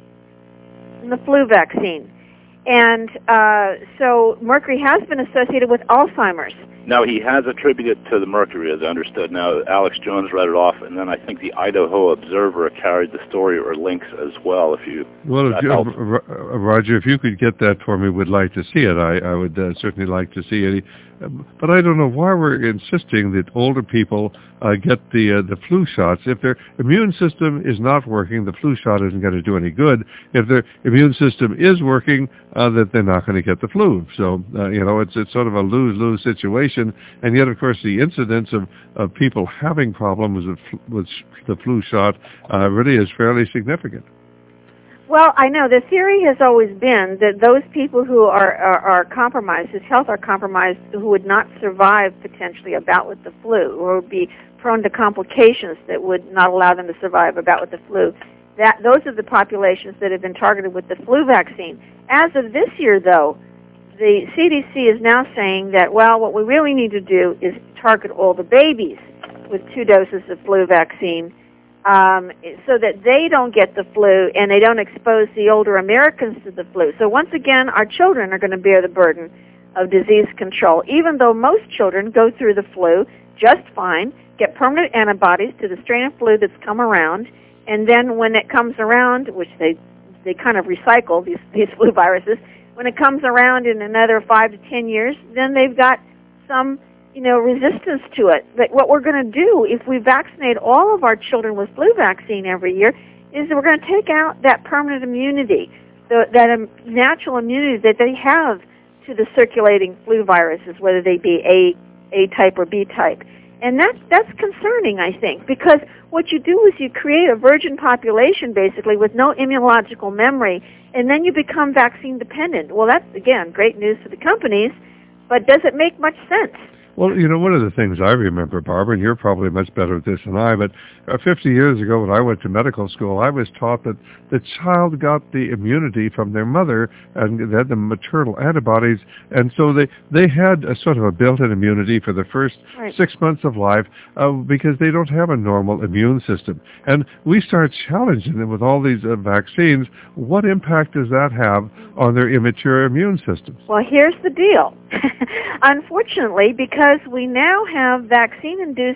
in the flu vaccine. And uh, so mercury has been associated with Alzheimer's. Now, he has attributed to the mercury, as I understood. Now, Alex Jones read it off, and then I think the Idaho Observer carried the story or links as well, if you... Well, if you, uh, Roger, if you could get that for me, we'd like to see it. I, I would uh, certainly like to see it. But I don't know why we're insisting that older people uh, get the uh, the flu shots. If their immune system is not working, the flu shot isn't going to do any good. If their immune system is working, uh, that they're not going to get the flu. So, uh, you know, it's it's sort of a lose-lose situation. And yet, of course, the incidence of, of people having problems with, with the flu shot uh, really is fairly significant. Well, I know the theory has always been that those people who are, are, are compromised, whose health are compromised, who would not survive potentially a bout with the flu, or would be prone to complications that would not allow them to survive a bout with the flu, that those are the populations that have been targeted with the flu vaccine. As of this year, though, the C D C is now saying that, well, what we really need to do is target all the babies with two doses of flu vaccine, Um, so that they don't get the flu and they don't expose the older Americans to the flu. So once again, our children are going to bear the burden of disease control, even though most children go through the flu just fine, get permanent antibodies to the strain of flu that's come around, and then when it comes around, which they they kind of recycle, these, these flu viruses, when it comes around in another five to ten years, then they've got some you know, resistance to it. But what we're going to do if we vaccinate all of our children with flu vaccine every year is that we're going to take out that permanent immunity, the, that um, natural immunity that they have to the circulating flu viruses, whether they be A, A type or B type. And that, that's concerning, I think, because what you do is you create a virgin population, basically, with no immunological memory, and then you become vaccine dependent. Well, that's, again, great news for the companies, but does it make much sense? Well, you know, one of the things I remember, Barbara, and you're probably much better at this than I, but uh, fifty years ago when I went to medical school, I was taught that the child got the immunity from their mother and they had the maternal antibodies, and so they, they had a sort of a built-in immunity for the first right. six months of life uh, because they don't have a normal immune system. And we start challenging them with all these uh, vaccines. What impact does that have on their immature immune systems? Well, here's the deal. Unfortunately, because we now have vaccine-induced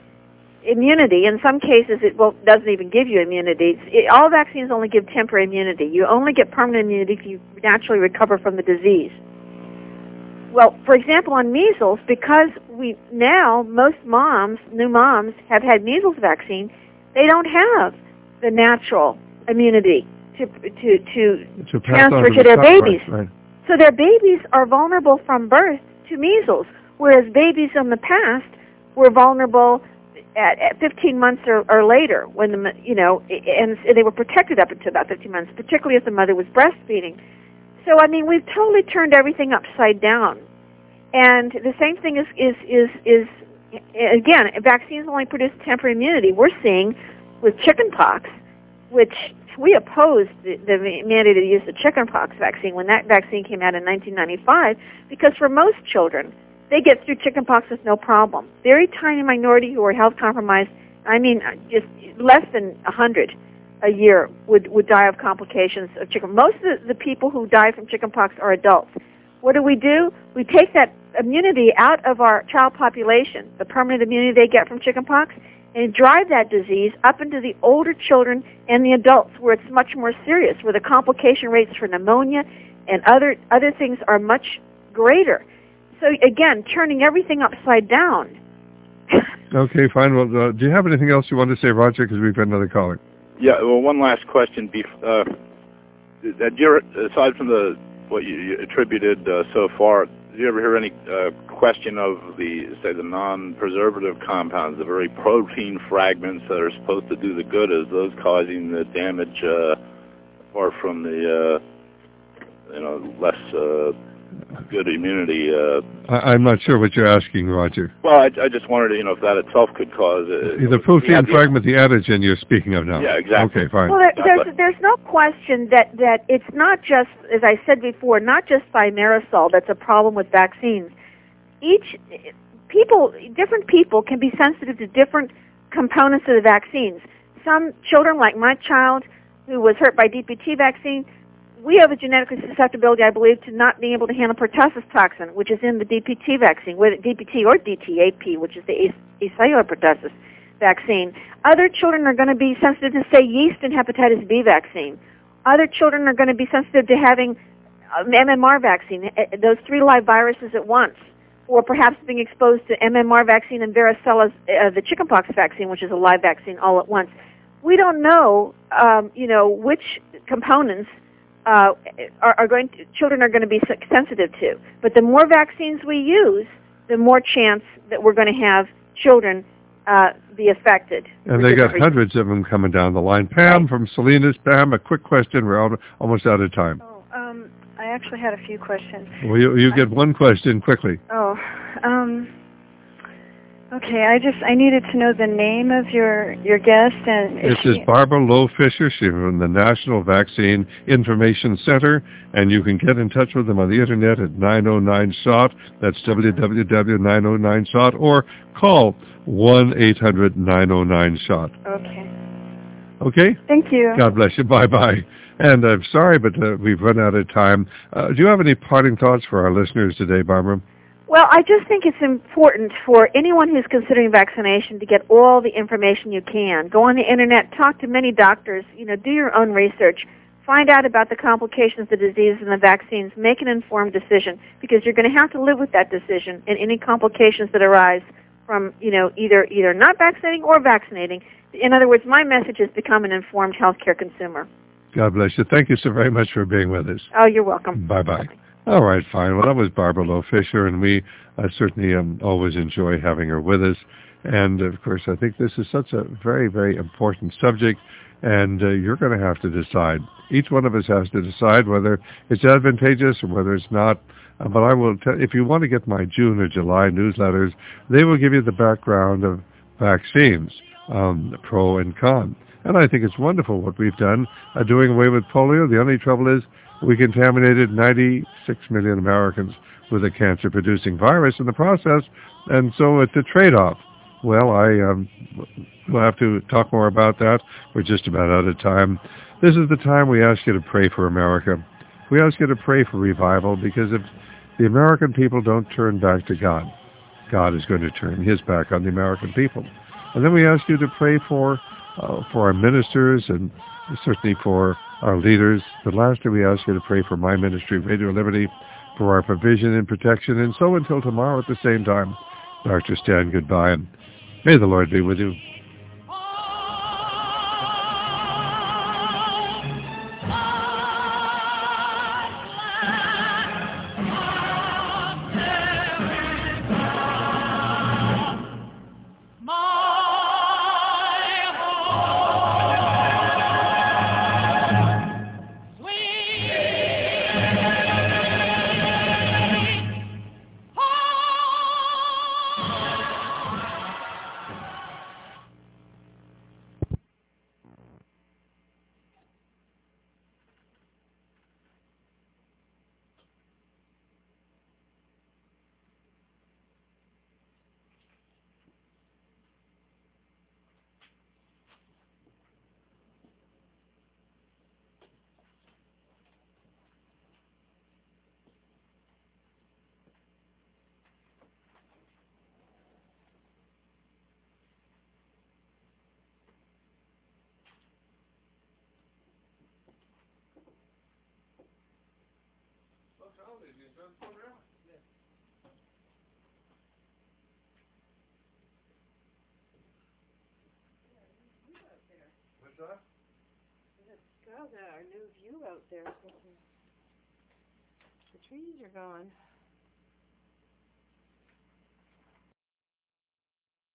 immunity. In some cases, it well, doesn't even give you immunity. It, all vaccines only give temporary immunity. You only get permanent immunity if you naturally recover from the disease. Well, for example, on measles, because we now, most moms, new moms, have had measles vaccine, they don't have the natural immunity to to, to, to transfer to their babies. Right, right. So their babies are vulnerable from birth to measles, whereas babies in the past were vulnerable at, at fifteen months or, or later, when the you know, and they were protected up until about fifteen months, particularly if the mother was breastfeeding. So I mean, we've totally turned everything upside down. And the same thing is is is is again, vaccines only produce temporary immunity. We're seeing with chickenpox, which we opposed the, the mandate to use the chickenpox vaccine when that vaccine came out in nineteen ninety-five, because for most children, they get through chickenpox with no problem. Very tiny minority who are health compromised, I mean, just less than one hundred a year would, would die of complications of chicken. Most of the, the people who die from chickenpox are adults. What do we do? We take that immunity out of our child population, the permanent immunity they get from chickenpox, and drive that disease up into the older children and the adults, where it's much more serious, where the complication rates for pneumonia and other other things are much greater. So again, turning everything upside down. Okay, fine. Well, uh, do you have anything else you want to say, Roger? Because we've got another caller. Yeah. Well, one last question. Uh, that you're, aside from the what you, you attributed uh, so far, did you ever hear any uh, question of the, say, the non-preservative compounds, the very protein fragments that are supposed to do the good, as those causing the damage, uh, apart from the, uh, you know, less uh, good immunity? Uh, I, I'm not sure what you're asking, Roger. Well, I, I just wondered, you know, if that itself could cause uh, the protein yeah, fragment, the antigen you're speaking of now. Yeah, exactly. Okay, fine. Well, there, there's there's no question that that it's not just, as I said before, not just thimerosal that's a problem with vaccines. Each people, different people can be sensitive to different components of the vaccines. Some children, like my child, who was hurt by D P T vaccine, we have a genetic susceptibility, I believe, to not being able to handle pertussis toxin, which is in the D P T vaccine, whether D P T or D T A P, which is the acellular pertussis vaccine. Other children are going to be sensitive to, say, yeast and hepatitis B vaccine. Other children are going to be sensitive to having M M R vaccine, those three live viruses at once, or perhaps being exposed to M M R vaccine and varicella, uh, the chickenpox vaccine, which is a live vaccine, all at once. We don't know, um, you know, which components Uh, are, are going to, children are going to be sensitive to. But the more vaccines we use, the more chance that we're going to have children uh, be affected. And they got hundreds of them coming down the line. Pam, right, from Salinas. Pam, a quick question. We're out, almost out of time. Oh, um, I actually had a few questions. Well, you, you get one question quickly. Oh, um... Okay, I just, I needed to know the name of your, your guest. And This is Barbara Loe Fisher. She's from the National Vaccine Information Center, and you can get in touch with them on the Internet at nine oh nine S O T. That's w w w dot nine oh nine S O T, or call one eight hundred nine oh nine S O T. Okay. Okay? Thank you. God bless you. Bye-bye. And I'm sorry, but uh, we've run out of time. Uh, do you have any parting thoughts for our listeners today, Barbara? Well, I just think it's important for anyone who's considering vaccination to get all the information you can. Go on the Internet, talk to many doctors, you know, do your own research, find out about the complications of the disease and the vaccines, make an informed decision, because you're going to have to live with that decision and any complications that arise from, you know, either either not vaccinating or vaccinating. In other words, my message is become an informed healthcare consumer. God bless you. Thank you so very much for being with us. Oh, you're welcome. Bye-bye. All right, fine. Well, that was Barbara Loe Fisher, and we uh, certainly um, always enjoy having her with us. And, of course, I think this is such a very, very important subject, and uh, you're going to have to decide. Each one of us has to decide whether it's advantageous or whether it's not. Uh, but I will tell, if you want to get my June or July newsletters, they will give you the background of vaccines, um, pro and con. And I think it's wonderful what we've done, uh, doing away with polio. The only trouble is we contaminated ninety-six million Americans with a cancer-producing virus in the process, and so it's a trade-off. Well, I um, we'll have to talk more about that. We're just about out of time. This is the time we ask you to pray for America. We ask you to pray for revival, because if the American people don't turn back to God, God is going to turn his back on the American people. And then we ask you to pray for uh, for our ministers and certainly for our leaders. But lastly, we ask you to pray for my ministry, Radio Liberty, for our provision and protection. And so until tomorrow at the same time, Doctor Stan, goodbye, and may the Lord be with you. My Well, they've been done so well. Yes. View out there. What's that? There's a, God, our new view out there. The trees are gone.